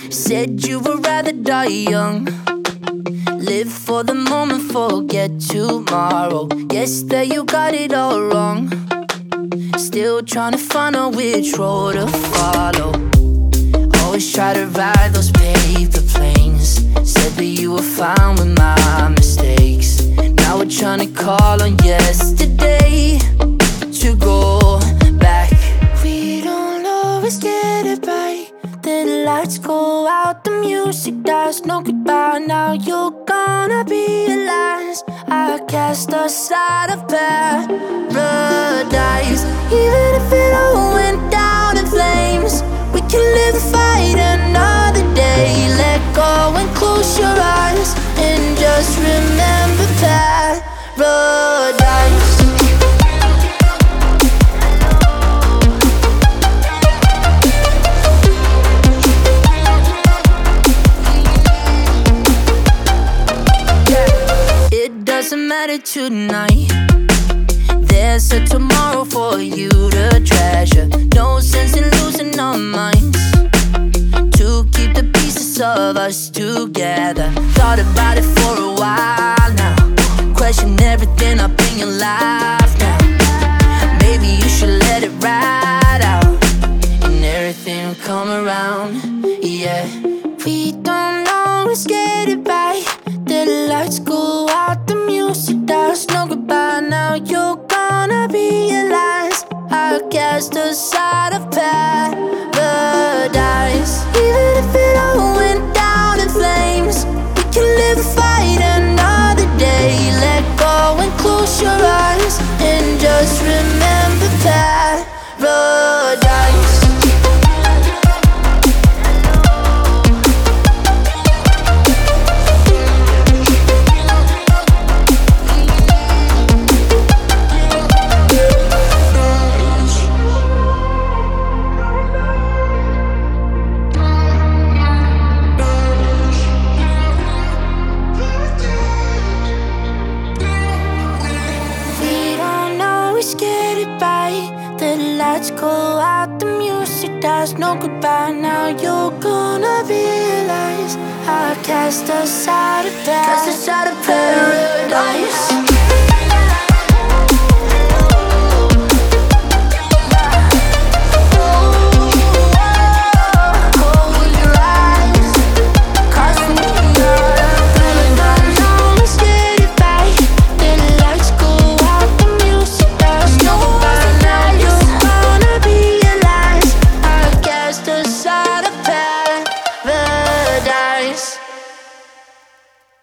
Said you would rather die young. Live for the moment, forget tomorrow. Guess that you got it all wrong. Still trying to find out which road to follow. Always try to ride those paper planes. Said that you were fine with my mistakes. Now we're trying to call on yesterday to go back. We don't always get it right. Then the lights go out, the music dies, no goodbye. Now you're gonna be realize I cast aside of paradise. Even if it all went down in flames, we can live and fight another day. Let go and close your eyes and just remember paradise. It doesn't matter tonight. There's a tomorrow for you to treasure. No sense in losing our minds. To keep the pieces of us together. Thought about it for a while now. Question everything up in your life now. Maybe you should let it ride out, and everything will come around. Yeah, we don't always get it right. The lights go out, the music dies, no goodbye. Now you're gonna realize I cast aside of paradise. Even if it all went down in flames, we can live and fight another day. Let go and close your eyes and just remember paradise. Get it right. The lights go out, the music dies, no goodbye. Now you're gonna realize I cast aside of paradise.